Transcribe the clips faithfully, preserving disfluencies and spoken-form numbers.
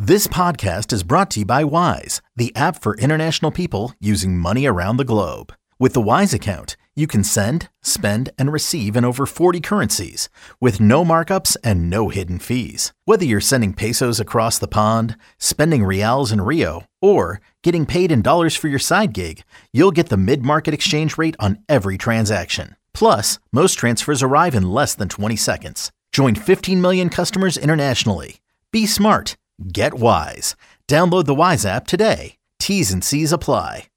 This podcast is brought to you by Wise, the app for international people using money around the globe. With the Wise account, you can send, spend, and receive in over forty currencies with no markups and no hidden fees. Whether you're sending pesos across the pond, spending reals in Rio, or getting paid in dollars for your side gig, you'll get the mid-market exchange rate on every transaction. Plus, most transfers arrive in less than twenty seconds. Join fifteen million customers internationally. Be smart. Get Wise. Download the Wise app today. T's and C's apply.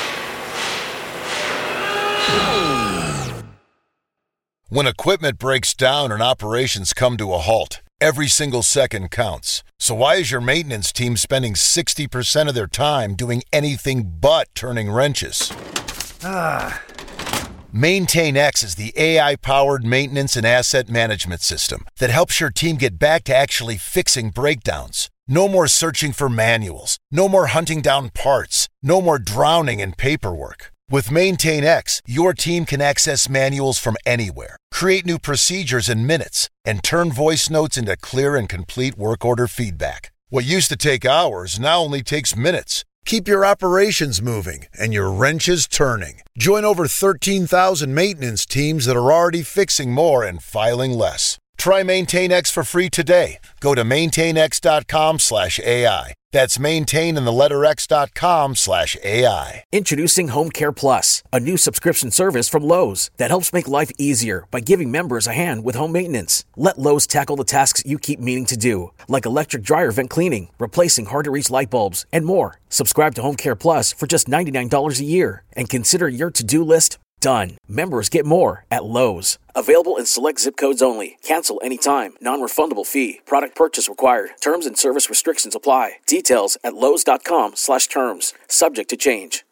When equipment breaks down and operations come to a halt, every single second counts. So why is your maintenance team spending sixty percent of their time doing anything but turning wrenches? Ah. MaintainX is the A I-powered maintenance and asset management system that helps your team get back to actually fixing breakdowns. No more searching for manuals. No more hunting down parts. No more drowning in paperwork. With MaintainX, your team can access manuals from anywhere, create new procedures in minutes, and turn voice notes into clear and complete work order feedback. What used to take hours now only takes minutes. Keep your operations moving and your wrenches turning. Join over thirteen thousand maintenance teams that are already fixing more and filing less. Try MaintainX for free today. Go to maintainx.com slash AI. That's maintain in the letter x.com slash AI. Introducing Home Care Plus, a new subscription service from Lowe's that helps make life easier by giving members a hand with home maintenance. Let Lowe's tackle the tasks you keep meaning to do, like electric dryer vent cleaning, replacing hard-to-reach light bulbs, and more. Subscribe to Home Care Plus for just ninety-nine dollars a year and consider your to-do list done. Members get more at Lowe's. Available in select zip codes only. Cancel anytime. Non-refundable fee. Product purchase required. Terms and service restrictions apply. Details at lowes.com slash terms. Subject to change.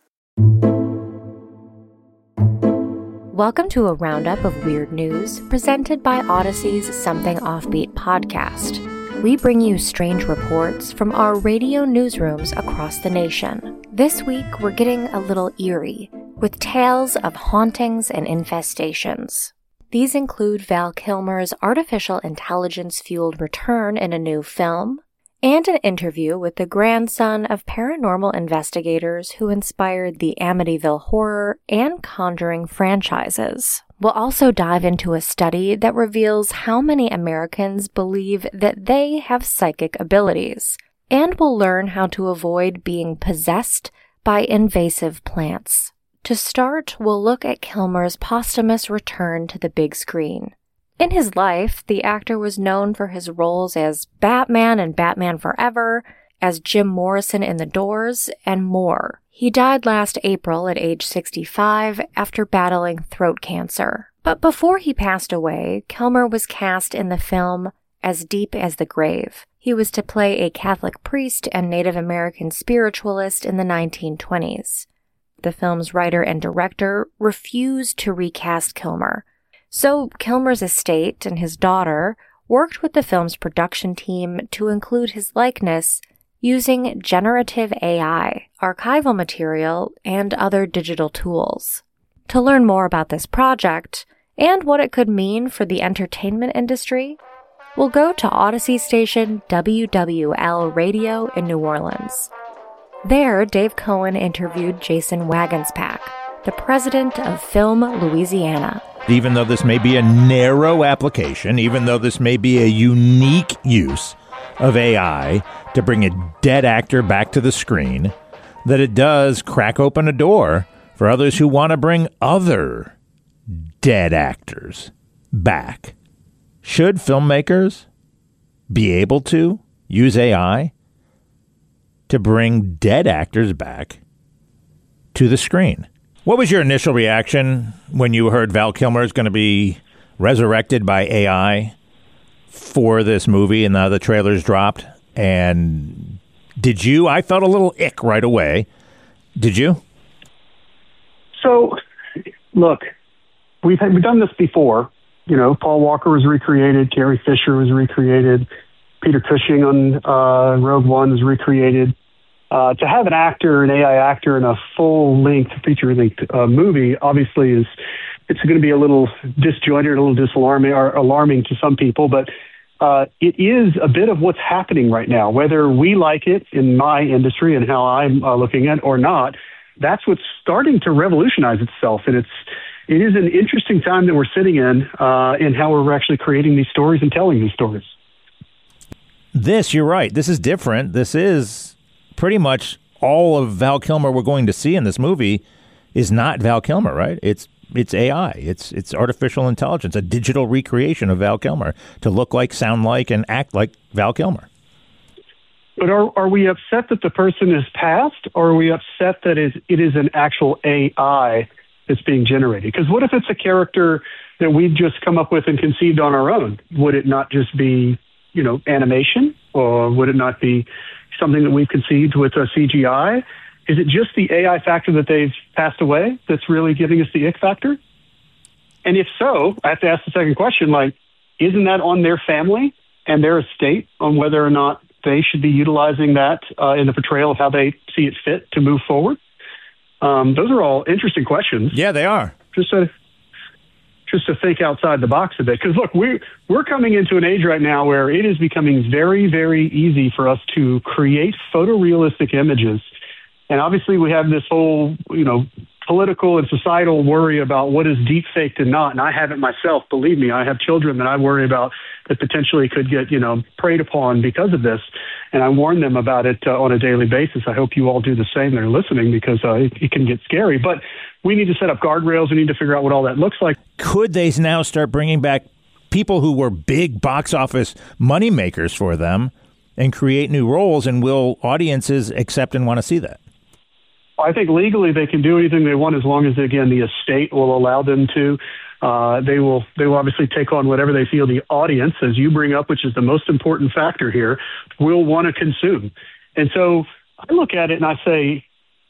Welcome to a roundup of weird news presented by Odyssey's Something Offbeat podcast. We bring you strange reports from our radio newsrooms across the nation. This week, we're getting a little eerie, with tales of hauntings and infestations. These include Val Kilmer's artificial intelligence-fueled return in a new film, and an interview with the grandson of paranormal investigators who inspired the Amityville Horror and Conjuring franchises. We'll also dive into a study that reveals how many Americans believe that they have psychic abilities, and we'll learn how to avoid being possessed by invasive plants. To start, we'll look at Kilmer's posthumous return to the big screen. In his life, the actor was known for his roles as Batman in Batman Forever, as Jim Morrison in The Doors, and more. He died last April at age sixty-five after battling throat cancer. But before he passed away, Kilmer was cast in the film As Deep as the Grave. He was to play a Catholic priest and Native American spiritualist in the nineteen twenties. The film's writer and director refused to recast Kilmer. So Kilmer's estate and his daughter worked with the film's production team to include his likeness using generative A I, archival material, and other digital tools. To learn more about this project and what it could mean for the entertainment industry, we'll go to Odyssey station W W L Radio in New Orleans. There, Dave Cohen interviewed Jason Wagenspack, the president of Film Louisiana. Even though this may be a narrow application, even though this may be a unique use of A I to bring a dead actor back to the screen, that it does crack open a door for others who want to bring other dead actors back. Should filmmakers be able to use A I to bring dead actors back to the screen? What was your initial reaction when you heard Val Kilmer is going to be resurrected by A I for this movie and now the trailers dropped? And did you? I felt a little ick right away. Did you? So, look, we've, had, we've done this before. You know, Paul Walker was recreated, Carrie Fisher was recreated, Peter Cushing on uh, Rogue One was recreated. Uh, to have an actor, an A I actor, in a full-length, feature-length uh, movie, obviously, is it's going to be a little disjointed, a little disalarming, or alarming to some people. But uh, it is a bit of what's happening right now, whether we like it in my industry and how I'm uh, looking at it or not. That's what's starting to revolutionize itself. And it's, it is an interesting time that we're sitting in, uh, in how we're actually creating these stories and telling these stories. This, you're right. This is different. This is pretty much all of Val Kilmer we're going to see in this movie is not Val Kilmer, right? It's it's A I. It's it's artificial intelligence, a digital recreation of Val Kilmer to look like, sound like, and act like Val Kilmer. But are are we upset that the person is passed, or are we upset that it, it is an actual A I that's being generated? Because what if it's a character that we've just come up with and conceived on our own? Would it not just be, you know, animation, or would it not be something that we've conceived with a C G I? Is it just the A I factor that they've passed away that's really giving us the ick factor? And if so, I have to ask the second question, like, isn't that on their family and their estate on whether or not they should be utilizing that uh, in the portrayal of how they see it fit to move forward? Um, those are all interesting questions. Yeah, they are. Just to, just to think outside the box a bit. Because, look, we're, we're coming into an age right now where it is becoming very, very easy for us to create photorealistic images. And obviously we have this whole, you know, political and societal worry about what is deep faked and not. And I have it myself. Believe me, I have children that I worry about that potentially could get, you know, preyed upon because of this. And I warn them about it uh, on a daily basis. I hope you all do the same that are listening, because uh, it, it can get scary. But we need to set up guardrails. We need to figure out what all that looks like. Could they now start bringing back people who were big box office money makers for them and create new roles? And will audiences accept and want to see that? I think legally they can do anything they want as long as, again, the estate will allow them to. Uh, they will they will obviously take on whatever they feel the audience, as you bring up, which is the most important factor here, will want to consume. And so I look at it and I say,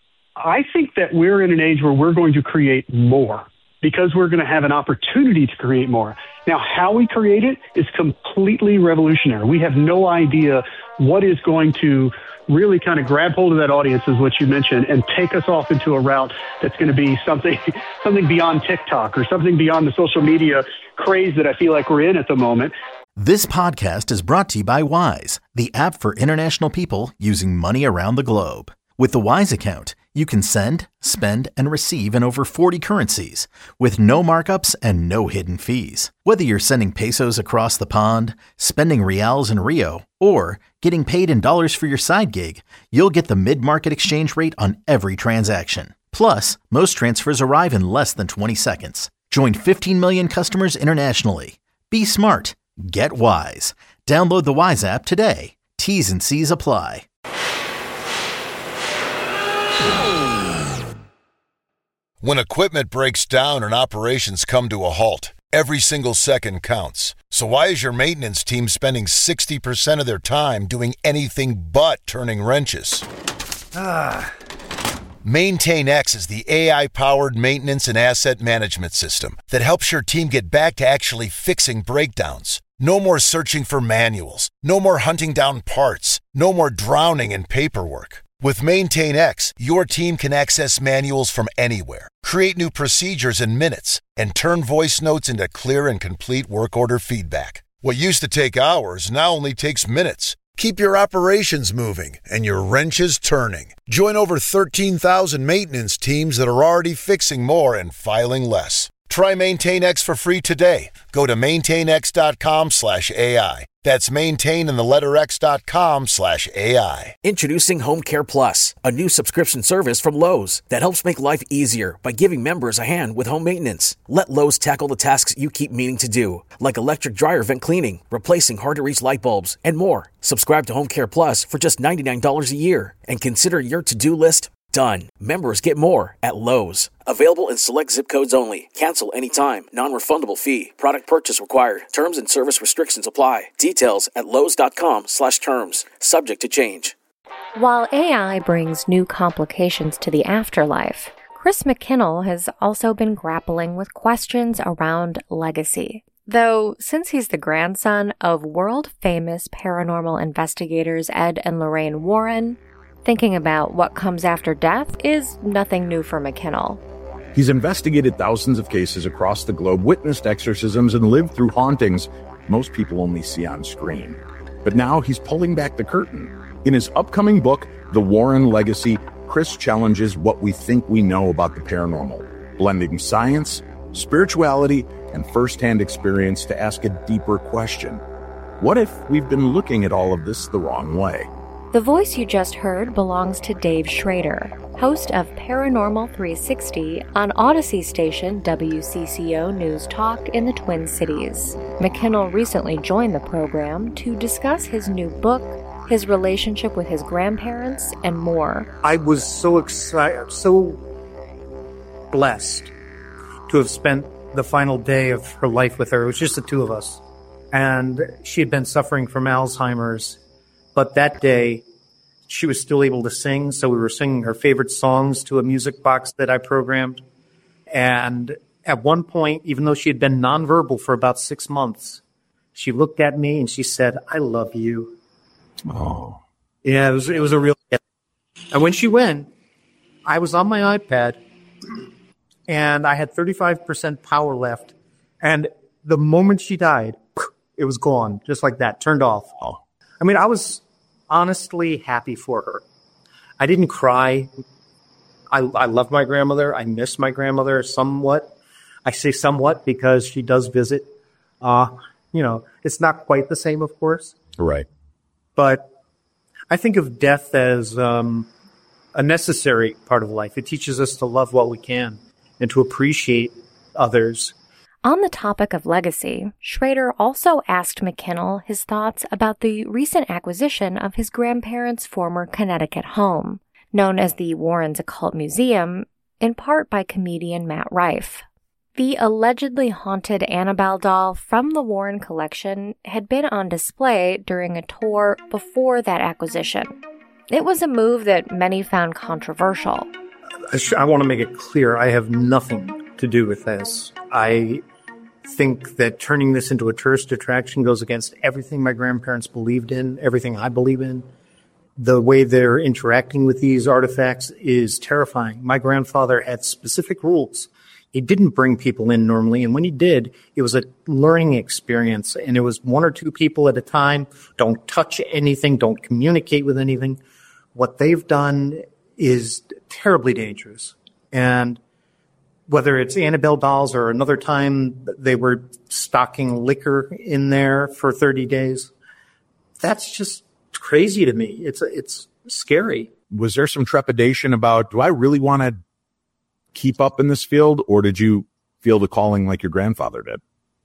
I think that we're in an age where we're going to create more because we're going to have an opportunity to create more. Now, how we create it is completely revolutionary. We have no idea what is going to really kind of grab hold of that audience, is what you mentioned, and take us off into a route that's going to be something something beyond TikTok or something beyond the social media craze that I feel like we're in at the moment. This podcast is brought to you by Wise, the app for international people using money around the globe. With the Wise account, you can send, spend, and receive in over forty currencies with no markups and no hidden fees. Whether you're sending pesos across the pond, spending reals in Rio, or getting paid in dollars for your side gig, you'll get the mid-market exchange rate on every transaction. Plus, most transfers arrive in less than twenty seconds. Join fifteen million customers internationally. Be smart. Get Wise. Download the Wise app today. T's and C's apply. When equipment breaks down and operations come to a halt, every single second counts. So why is your maintenance team spending sixty percent of their time doing anything but turning wrenches? Ah. MaintainX is the A I-powered maintenance and asset management system that helps your team get back to actually fixing breakdowns. No more searching for manuals. No more hunting down parts. No more drowning in paperwork. With MaintainX, your team can access manuals from anywhere, create new procedures in minutes, and turn voice notes into clear and complete work order feedback. What used to take hours now only takes minutes. Keep your operations moving and your wrenches turning. Join over thirteen thousand maintenance teams that are already fixing more and filing less. Try MaintainX for free today. Go to maintainx.com slash AI. That's maintain in the letter x.com slash AI. Introducing Home Care Plus, a new subscription service from Lowe's that helps make life easier by giving members a hand with home maintenance. Let Lowe's tackle the tasks you keep meaning to do, like electric dryer vent cleaning, replacing hard-to-reach light bulbs, and more. Subscribe to Home Care Plus for just ninety-nine dollars a year and consider your to-do list done. Members get more at Lowe's. Available in select zip codes only. Cancel anytime. Non-refundable fee. Product purchase required. Terms and service restrictions apply. Details at lowes.com slash terms. Subject to change. While A I brings new complications to the afterlife, Chris McKinnell has also been grappling with questions around legacy. Though, since he's the grandson of world-famous paranormal investigators Ed and Lorraine Warren, thinking about what comes after death is nothing new for McKinnell. He's investigated thousands of cases across the globe, witnessed exorcisms, and lived through hauntings most people only see on screen. But now he's pulling back the curtain. In his upcoming book, The Warren Legacy, Chris challenges what we think we know about the paranormal, blending science, spirituality, and firsthand experience to ask a deeper question. What if we've been looking at all of this the wrong way? The voice you just heard belongs to Dave Schrader, host of Paranormal three sixty on Odyssey station W C C O News Talk in the Twin Cities. McKinnell recently joined the program to discuss his new book, his relationship with his grandparents, and more. I was so excited, so blessed to have spent the final day of her life with her. It was just the two of us. And she had been suffering from Alzheimer's. But that day, she was still able to sing, so we were singing her favorite songs to a music box that I programmed. And at one point, even though she had been nonverbal for about six months, she looked at me and she said, "I love you." Oh. Yeah, it was, it was a real gift. And when she went, I was on my iPad, and I had thirty-five percent power left. And the moment she died, it was gone, just like that, turned off. Oh. I mean, I was honestly happy for her. I didn't cry. I, I love my grandmother. I miss my grandmother somewhat. I say somewhat because she does visit. Uh, you know, it's not quite the same, of course. Right. But I think of death as um, a necessary part of life. It teaches us to love what we can and to appreciate others. On the topic of legacy, Schrader also asked McKinnell his thoughts about the recent acquisition of his grandparents' former Connecticut home, known as the Warrens Occult Museum, in part by comedian Matt Rife. The allegedly haunted Annabelle doll from the Warren collection had been on display during a tour before that acquisition. It was a move that many found controversial. I want to make it clear, I have nothing to do with this. I think that turning this into a tourist attraction goes against everything my grandparents believed in, everything I believe in. The way they're interacting with these artifacts is terrifying. My grandfather had specific rules. He didn't bring people in normally, and when he did, it was a learning experience, and it was one or two people at a time. Don't touch anything. Don't communicate with anything. What they've done is terribly dangerous. And whether it's Annabelle dolls or another time they were stocking liquor in there for thirty days, that's just crazy to me. It's it's scary. Was there some trepidation about, do I really want to keep up in this field, or did you feel the calling like your grandfather did?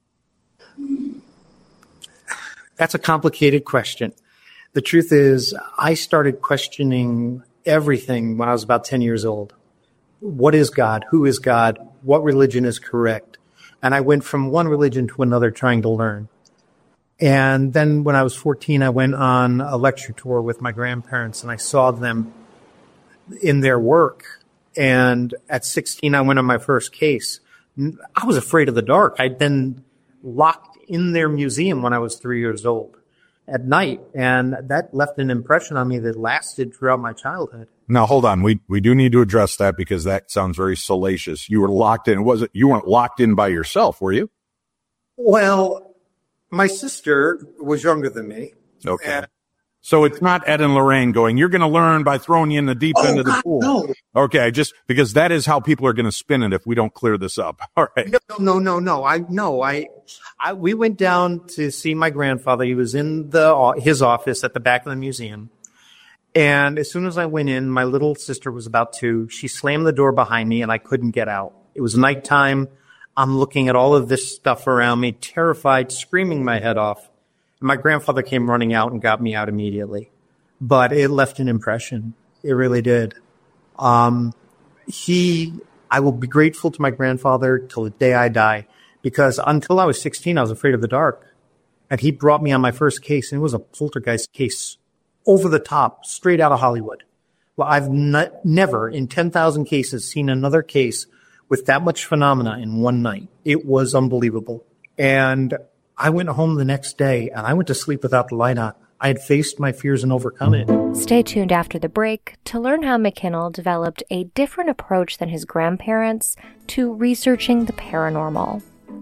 That's a complicated question. The truth is, I started questioning everything when I was about ten years old. What is God? Who is God? What religion is correct? And I went from one religion to another trying to learn. And then when I was fourteen, I went on a lecture tour with my grandparents, and I saw them in their work. And at sixteen, I went on my first case. I was afraid of the dark. I'd been locked in their museum when I was three years old at night. And that left an impression on me that lasted throughout my childhood. Now, hold on. We we do need to address that because that sounds very salacious. You were locked in. Was it, you weren't locked in by yourself, were you? Well, my sister was younger than me. Okay. And so it's not Ed and Lorraine going, you're going to learn by throwing you in the deep oh, end of the God, pool. No. Okay, just because that is how people are going to spin it if we don't clear this up. All right. No, no, no, no. I no, I, I we went down to see my grandfather. He was in the his office at the back of the museum. And as soon as I went in, my little sister was about two. She slammed the door behind me, and I couldn't get out. It was nighttime. I'm looking at all of this stuff around me, terrified, screaming my head off. And my grandfather came running out and got me out immediately. But it left an impression. It really did. Um, he, I will be grateful to my grandfather till the day I die, because until I was sixteen, I was afraid of the dark. And he brought me on my first case, and it was a poltergeist case. Over the top, straight out of Hollywood. Well, I've ne- never in ten thousand cases seen another case with that much phenomena in one night. It was unbelievable. And I went home the next day, and I went to sleep without the light on. I had faced my fears and overcome it. Stay tuned after the break to learn how McKinnell developed a different approach than his grandparents to researching the paranormal.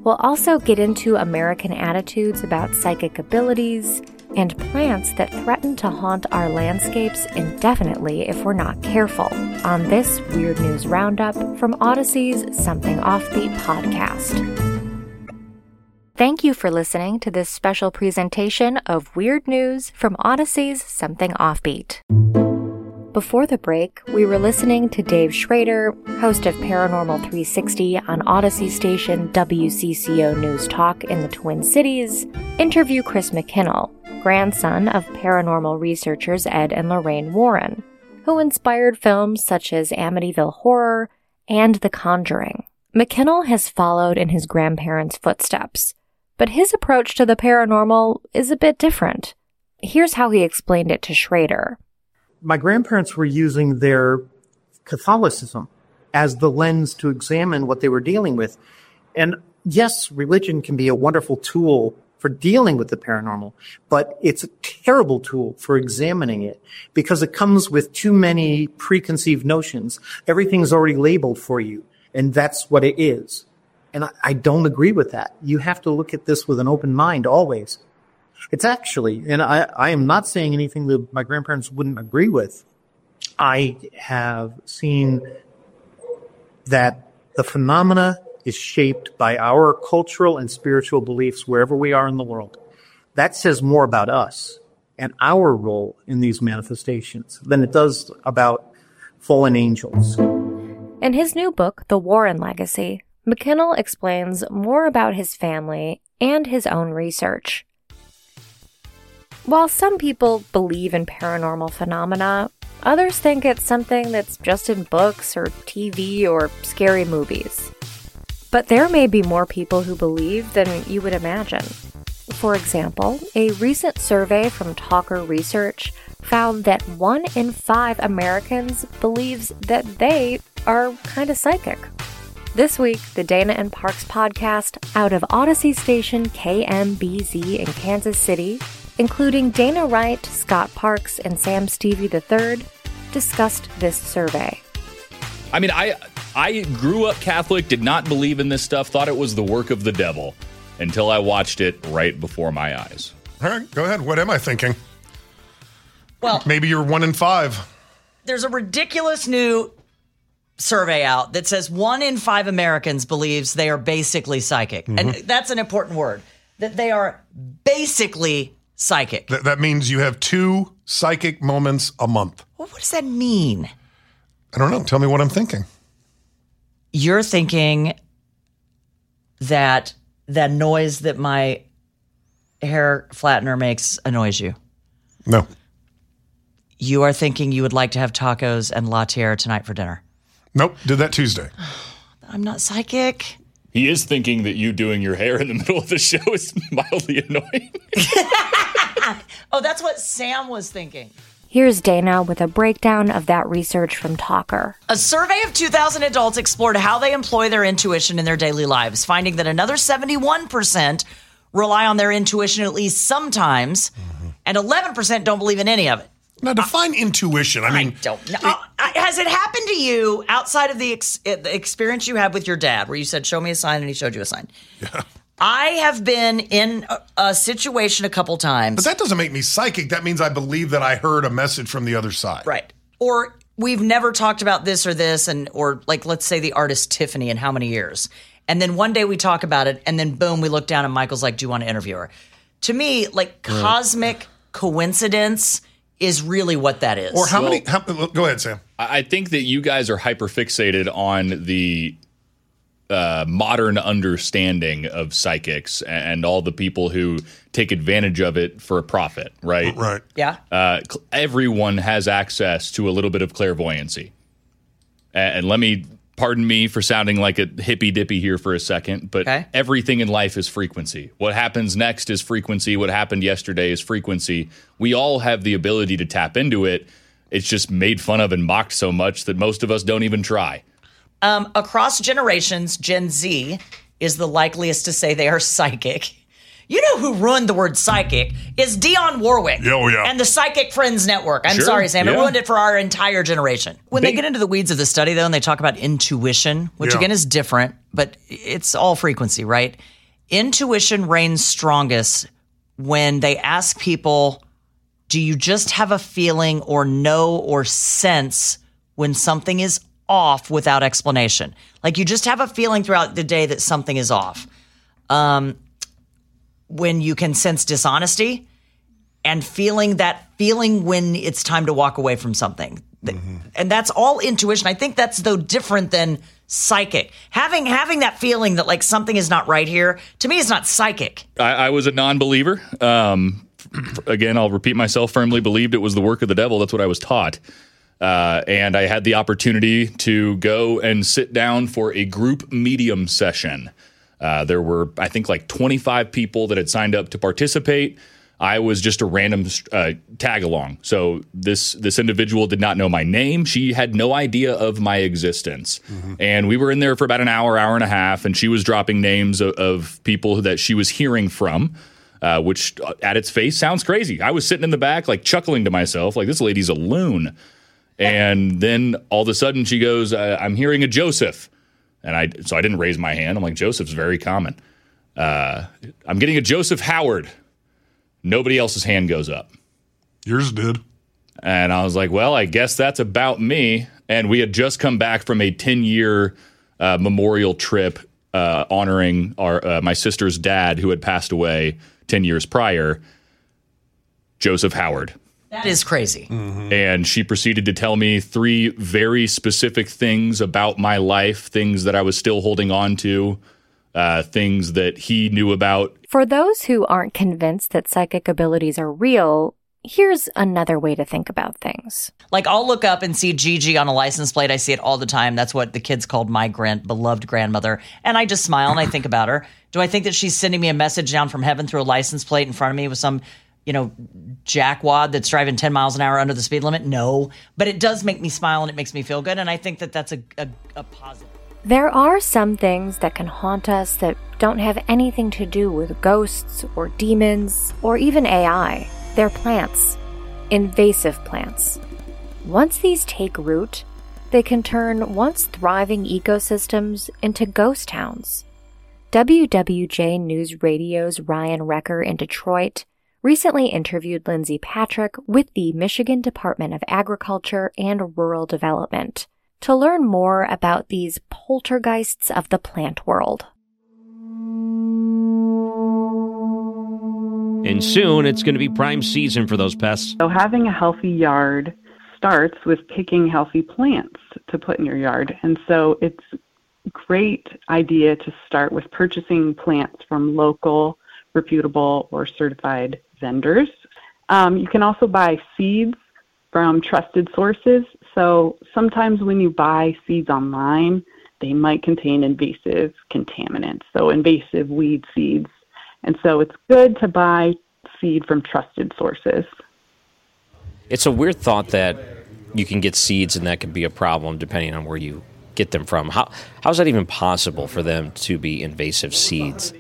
We'll also get into American attitudes about psychic abilities and plants that threaten to haunt our landscapes indefinitely if we're not careful on this Weird News Roundup from Odyssey's Something Offbeat podcast. Thank you for listening to this special presentation of Weird News from Odyssey's Something Offbeat. Before the break, we were listening to Dave Schrader, host of Paranormal three sixty on Odyssey station W C C O News Talk in the Twin Cities, interview Chris McKinnell, grandson of paranormal researchers Ed and Lorraine Warren, who inspired films such as Amityville Horror and The Conjuring. McKinnell has followed in his grandparents' footsteps, but his approach to the paranormal is a bit different. Here's how he explained it to Schrader. My grandparents were using their Catholicism as the lens to examine what they were dealing with. And yes, religion can be a wonderful tool for dealing with the paranormal, but it's a terrible tool for examining it because it comes with too many preconceived notions. Everything's already labeled for you, and that's what it is. And I, I don't agree with that. You have to look at this with an open mind always. It's actually, and I, I am not saying anything that my grandparents wouldn't agree with. I have seen that the phenomena is shaped by our cultural and spiritual beliefs wherever we are in the world. That says more about us and our role in these manifestations than it does about fallen angels. In his new book, The Warren Legacy, McKinnell explains more about his family and his own research. While some people believe in paranormal phenomena, others think it's something that's just in books or T V or scary movies. But there may be more people who believe than you would imagine. For example, a recent survey from Talker Research found that one in five Americans believes that they are kind of psychic. This week, the Dana and Parks podcast out of Odyssey station K M B Z in Kansas City, including Dana Wright, Scott Parks, and Sam Stevie the third, discussed this survey. I mean, I I grew up Catholic, did not believe in this stuff, thought it was the work of the devil, until I watched it right before my eyes. All right, go ahead. What am I thinking? Well, maybe you're one in five. There's a ridiculous new survey out that says one in five Americans believes they are basically psychic. Mm-hmm. And that's an important word, that they are basically psychic. Th- that means you have two psychic moments a month. Well, what does that mean? I don't know. Tell me what I'm thinking. You're thinking that that noise that my hair flattener makes annoys you. No. You are thinking you would like to have tacos and La Tierra tonight for dinner. Nope. Did that Tuesday. I'm not psychic. He is thinking that you doing your hair in the middle of the show is mildly annoying. Oh, that's what Sam was thinking. Here's Dana with a breakdown of that research from Talker. A survey of two thousand adults explored how they employ their intuition in their daily lives, finding that another seventy-one percent rely on their intuition at least sometimes, mm-hmm. and eleven percent don't believe in any of it. Now, define uh, intuition. I mean, I don't know. Uh, has it happened to you outside of the, ex- the experience you had with your dad, where you said, show me a sign, and he showed you a sign? Yeah. I have been in a, a situation a couple times. But that doesn't make me psychic. That means I believe that I heard a message from the other side. Right. Or we've never talked about this or this, and or like, let's say the artist Tiffany in how many years? And then one day we talk about it, and then boom, we look down and Michael's like, do you want to interview her? To me, like right. cosmic coincidence is really what that is. Or how well, many, how, go ahead, Sam. I think that you guys are hyper-fixated on the uh, modern understanding of psychics and all the people who take advantage of it for a profit, right? Right. Yeah. Uh, everyone has access to a little bit of clairvoyancy. And let me, pardon me for sounding like a hippy-dippy here for a second, but okay. everything in life is frequency. What happens next is frequency. What happened yesterday is frequency. We all have the ability to tap into it. It's just made fun of and mocked so much that most of us don't even try. Um, across generations, Gen Z is the likeliest to say they are psychic. You know who ruined the word psychic is Dionne Warwick. Oh, yeah. And the Psychic Friends Network. I'm sure, sorry, Sam. yeah. It ruined it for our entire generation. When Big- they get into the weeds of the study, though, and they talk about intuition, which, yeah. again, is different, but it's all frequency, right? intuition reigns strongest when they ask people, do you just have a feeling or know or sense when something is off without explanation? Like you just have a feeling throughout the day that something is off. Um, when you can sense dishonesty and feeling that feeling when it's time to walk away from something. Mm-hmm. And that's all intuition. I think that's though different than psychic. Having having that feeling that like something is not right here, to me is not psychic. I, I was a non-believer. Um, again, I'll repeat myself, firmly believed it was the work of the devil. That's what I was taught. Uh, and I had the opportunity to go and sit down for a group medium session. Uh, there were, I think, like twenty-five people that had signed up to participate. I was just a random uh, tag along. So this this individual did not know my name. She had no idea of my existence. Mm-hmm. And we were in there for about an hour, hour and a half, and she was dropping names of, of people that she was hearing from, uh, which at its face sounds crazy. I was sitting in the back, like chuckling to myself, like this lady's a loon. And then all of a sudden she goes, uh, I'm hearing a Joseph. And I so I didn't raise my hand. I'm like, Joseph's very common. Uh, I'm getting a Joseph Howard. Nobody else's hand goes up. Yours did. And I was like, well, I guess that's about me. And we had just come back from a ten-year uh, memorial trip uh, honoring our uh, my sister's dad who had passed away ten years prior, Joseph Howard. That is crazy. Mm-hmm. And she proceeded to tell me three very specific things about my life, things that I was still holding on to, uh, things that he knew about. For those who aren't convinced that psychic abilities are real, here's another way to think about things. Like I'll look up and see Gigi on a license plate. I see it all the time. That's what the kids called my grand beloved grandmother. And I just smile and I think about her. Do I think that she's sending me a message down from heaven through a license plate in front of me with some, you know, jackwad that's driving ten miles an hour under the speed limit? No. But it does make me smile and it makes me feel good. And I think that that's a, a, a positive. There are some things that can haunt us that don't have anything to do with ghosts or demons or even A I. They're plants. Invasive plants. Once these take root, they can turn once thriving ecosystems into ghost towns. W W J News Radio's Ryan Recker in Detroit recently interviewed Lindsay Patrick with the Michigan Department of Agriculture and Rural Development to learn more about these poltergeists of the plant world. And soon it's going to be prime season for those pests. So having a healthy yard starts with picking healthy plants to put in your yard. And so it's a great idea to start with purchasing plants from local, reputable, or certified vendors. Um, you can also buy seeds from trusted sources. So sometimes when you buy seeds online, they might contain invasive contaminants, so invasive weed seeds. And so it's good to buy seed from trusted sources. It's a weird thought that you can get seeds and that can be a problem depending on where you get them from. How how is that even possible for them to be invasive seeds?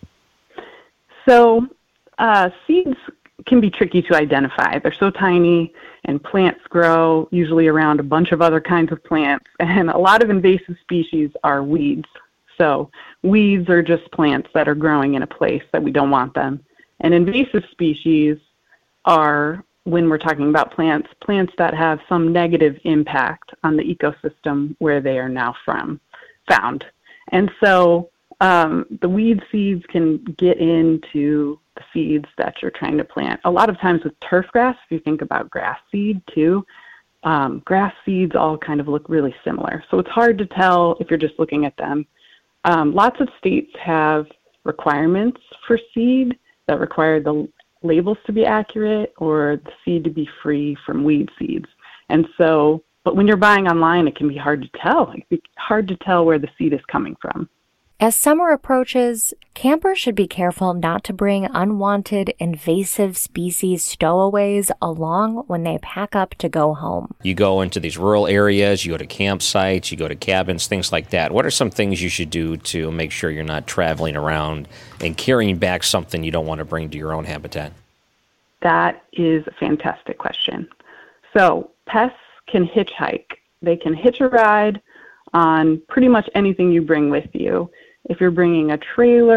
So uh, seeds can be tricky to identify. They're so tiny, and plants grow usually around a bunch of other kinds of plants, and a lot of invasive species are weeds. So weeds are just plants that are growing in a place that we don't want them. And invasive species are, when we're talking about plants, plants that have some negative impact on the ecosystem where they are now from, found. And so um, the weed seeds can get into the seeds that you're trying to plant. A lot of times with turf grass, if you think about grass seed too, um, grass seeds all kind of look really similar. So it's hard to tell if you're just looking at them. Um, lots of states have requirements for seed that require the labels to be accurate or the seed to be free from weed seeds. And so, but when you're buying online, it can be hard to tell. It can be hard to tell where the seed is coming from. As summer approaches, campers should be careful not to bring unwanted invasive species stowaways along when they pack up to go home. You go into these rural areas, you go to campsites, you go to cabins, things like that. What are some things you should do to make sure you're not traveling around and carrying back something you don't want to bring to your own habitat? That is a fantastic question. So pests can hitchhike. They can hitch a ride on pretty much anything you bring with you. If you're bringing a trailer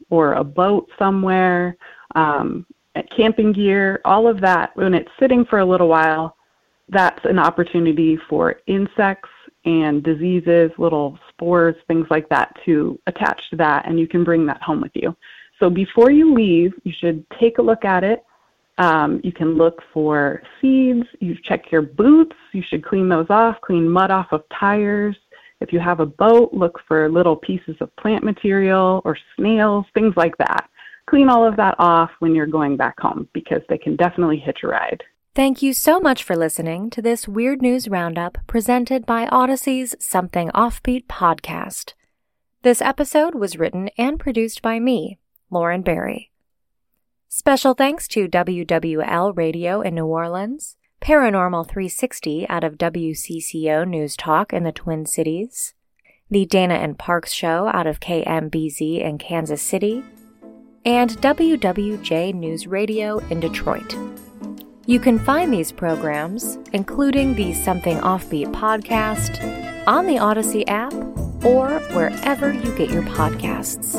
or a boat somewhere, um, camping gear, all of that, when it's sitting for a little while, that's an opportunity for insects and diseases, little spores, things like that, to attach to that, and you can bring that home with you. So before you leave, you should take a look at it. Um, you can look for seeds. You check your boots. You should clean those off, clean mud off of tires. If you have a boat, look for little pieces of plant material or snails, things like that. Clean all of that off when you're going back home because they can definitely hitch a ride. Thank you so much for listening to this Weird News Roundup presented by Odyssey's Something Offbeat podcast. This episode was written and produced by me, Lauren Barry. Special thanks to W W L Radio in New Orleans, Paranormal three sixty out of W C C O News Talk in the Twin Cities, the Dana and Parks Show out of K M B Z in Kansas City, and W W J News Radio in Detroit. You can find these programs, including the Something Offbeat podcast, on the Odyssey app or wherever you get your podcasts.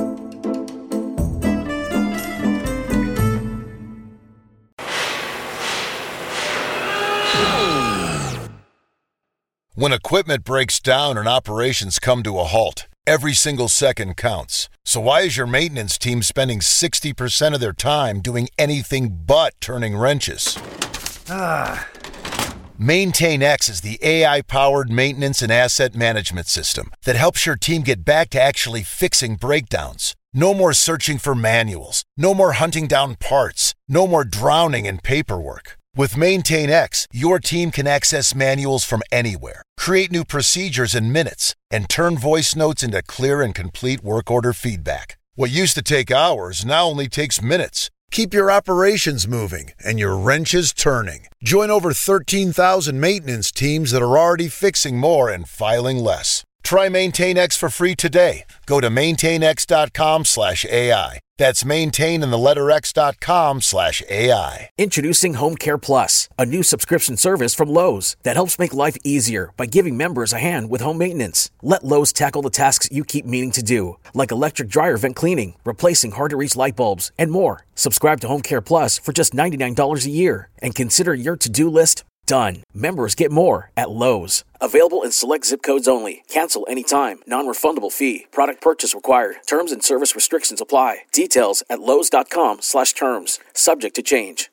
When equipment breaks down and operations come to a halt, every single second counts. So why is your maintenance team spending sixty percent of their time doing anything but turning wrenches? Ah. MaintainX is the A I-powered maintenance and asset management system that helps your team get back to actually fixing breakdowns. No more searching for manuals. No more hunting down parts. No more drowning in paperwork. With MaintainX, your team can access manuals from anywhere, create new procedures in minutes, and turn voice notes into clear and complete work order feedback. What used to take hours now only takes minutes. Keep your operations moving and your wrenches turning. Join over thirteen thousand maintenance teams that are already fixing more and filing less. Try MaintainX for free today. Go to maintainx.com slash AI. That's maintain in the letter x.com slash AI. Introducing Home Care Plus, a new subscription service from Lowe's that helps make life easier by giving members a hand with home maintenance. Let Lowe's tackle the tasks you keep meaning to do, like electric dryer vent cleaning, replacing hard-to-reach light bulbs, and more. Subscribe to Home Care Plus for just ninety-nine dollars a year and consider your to-do list done. Members get more at Lowe's. Available in select zip codes only. Cancel anytime. Non-refundable fee. Product purchase required. Terms and service restrictions apply. Details at lowes.com slash terms. Subject to change.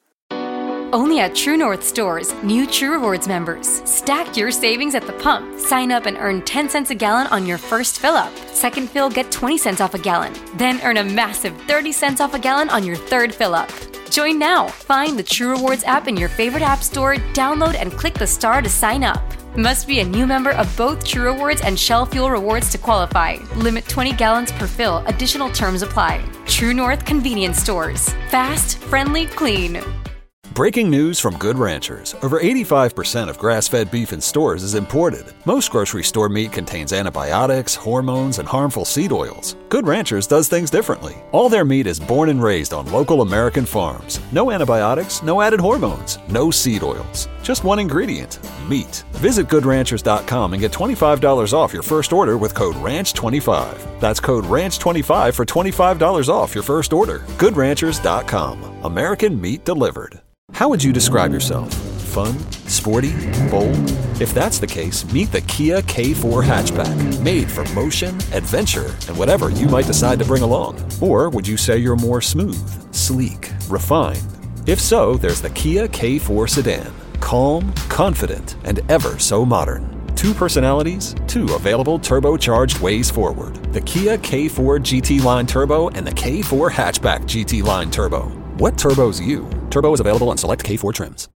Only at True North stores, new True Rewards members. Stack your savings at the pump. Sign up and earn ten cents a gallon on your first fill-up. Second fill, get twenty cents off a gallon. Then earn a massive thirty cents off a gallon on your third fill-up. Join now. Find the True Rewards app in your favorite app store, download and click the star to sign up. Must be a new member of both True Rewards and Shell Fuel Rewards to qualify. Limit twenty gallons per fill. Additional terms apply. True North Convenience Stores. Fast, friendly, clean. Breaking news from Good Ranchers. Over eighty-five percent of grass-fed beef in stores is imported. Most grocery store meat contains antibiotics, hormones, and harmful seed oils. Good Ranchers does things differently. All their meat is born and raised on local American farms. No antibiotics, no added hormones, no seed oils. Just one ingredient, meat. Visit good ranchers dot com and get twenty-five dollars off your first order with code ranch twenty-five. That's code ranch twenty-five for twenty-five dollars off your first order. good ranchers dot com. American meat delivered. How would you describe yourself? Fun? Sporty? Bold? If that's the case, meet the Kia K four hatchback. Made for motion, adventure, and whatever you might decide to bring along. Or would you say you're more smooth, sleek, refined? If so, there's the Kia K four sedan. Calm, confident, and ever so modern. Two personalities, two available turbocharged ways forward. The Kia K four G T Line Turbo and the K four Hatchback G T Line Turbo. What turbo's you? Turbo is available on select K four trims.